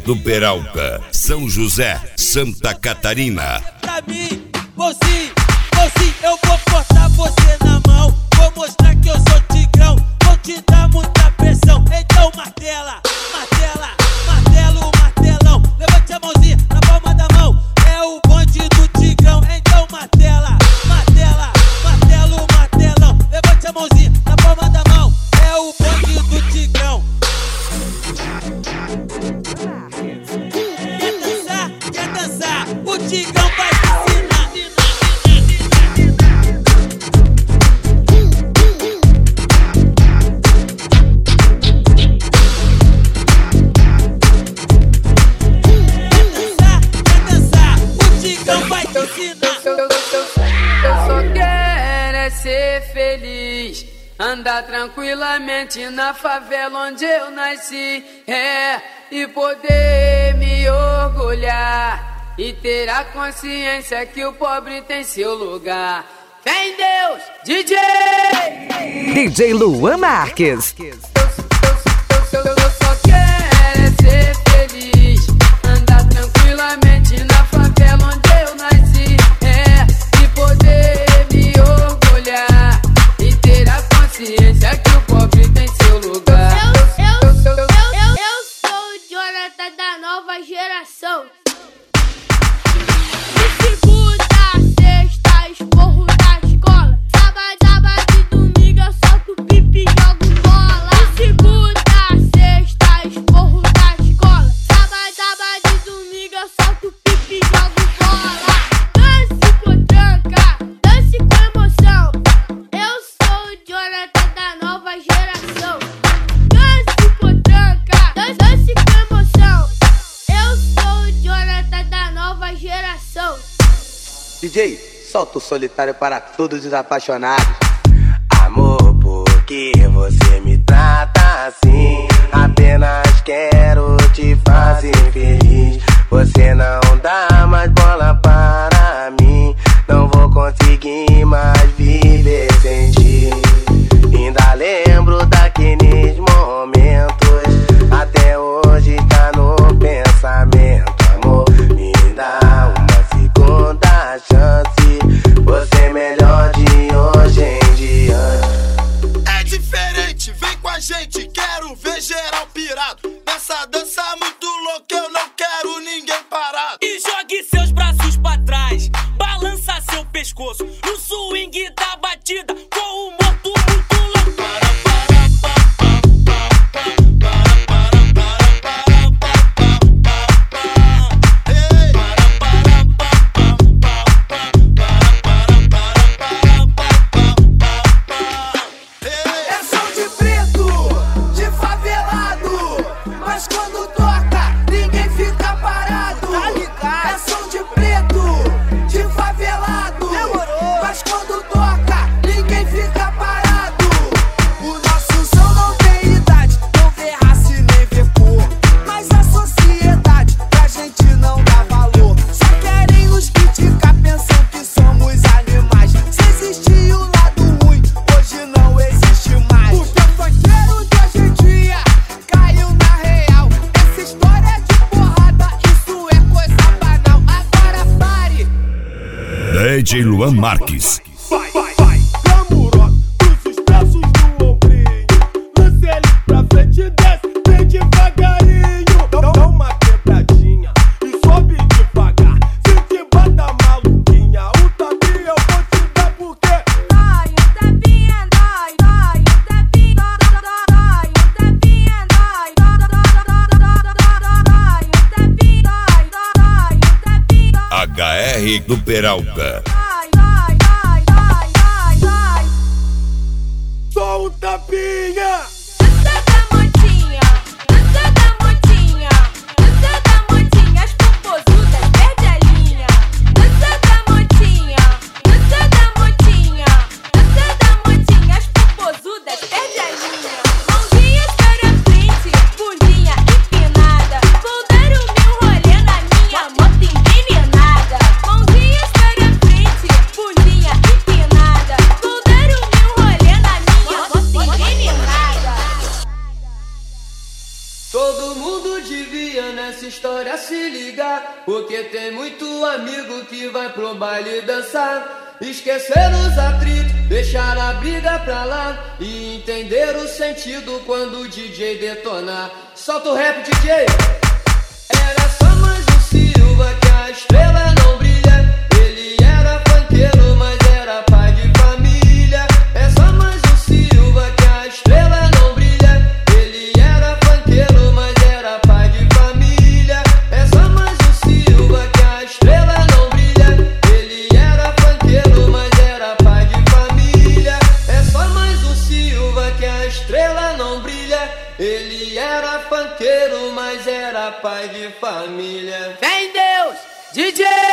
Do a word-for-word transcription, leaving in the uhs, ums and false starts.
do Peralta, São José, Santa Catarina. Pra mim, vou sim, vou sim, eu vou cortar você na mão. Vou mostrar que eu sou tigrão, vou te dar muita pressão. Então martela, martela, martelo, martelão. Levante a mãozinha na palma da mão, é o bonde do tigrão. Então martela, martela, martelo, martelão. Levante a mãozinha na palma da mão, é o bonde do tigrão. Quer dançar, quer dançar, o tigrão vai te ensinar. Ser feliz, andar tranquilamente na favela onde eu nasci, é, e poder me orgulhar e ter a consciência que o pobre tem seu lugar. Fé em Deus, D J! D J Luan Marques. Eu, eu, eu, eu só quero é ser feliz, andar tranquilamente na favela onde eu nasci, é, e poder me orgulhar e ter a consciência que o pobre tem seu lugar. Eu, eu, eu, eu, eu, eu sou o Jonathan da nova geração. De segunda a sexta, esporro da escola. Sábado, sábado e domingo eu solto pipi e jogo bola. De segunda a sexta, esporro da escola. Sábado, sábado e domingo eu solto pipi e jogo bola. Dance com tranca, dance com emoção. Eu sou o Jonathan da nova geração. Dance com tranca, dance, dance com emoção. Eu sou o Jonathan da nova geração. D J, solta o solitário para todos os apaixonados. Amor, por que você me trata assim? Apenas quero te fazer feliz. Você não dá mais bola para mim. Não vou conseguir mais viver sem ti. Ainda lembro daqueles momentos, até hoje tá no pensamento. Amor, me dá uma segunda chance. Você é melhor de hoje em diante. É diferente, vem com a gente, quero ver geral pirado. Nessa dança muito louca, eu não quero ninguém parado. E jogue seus braços pra trás, balança seu pescoço no swing da batida, com o morto muito louco. D J Luan Marques. Vai, vai, vai, Camuró, cruza os braços no ombrinho. Lance ele pra frente e desce, vem devagarinho. Dá, dá uma quebradinha e sobe devagar. Se te bata maluquinha, o tapinha eu vou te dar porque Dói, o tapinha dói, dói, o tapinha dói, dói, o tapinha dói, dói, dói, o tapinha dói, dói, o tapinha. H R do Peralta. só um tapinha. Dança da motinha, dança da motinha, dança da motinha, as popozudas perde a linha. Dança da motinha, dança da motinha, dança da motinha, as popozudas perde a linha. Mãozinhas para frente, bundinha empinada, vou dar o meu rolê na minha moto envenenada. Mãozinhas para frente, bundinha empinada, vou dar o meu rolê na minha moto envenenada. porque tem muito amigo que vai pro baile dançar. Esquecer os atritos, deixar a briga pra lá e entender o sentido quando o D J detonar. Solta o rap, D J! Era só mais um Silva que a estrela não brilha. Ele era funkeiro, mas era pai de família. É só mais um Silva que a estrela não brilha. Ele era funkeiro, mas era pai de família. É só mais um Silva que a estrela não brilha. Ele era funkeiro, mas era pai de família. É só mais um Silva que a estrela não brilha. Ele era funkeiro, mas era pai de família. Vem Deus, D J!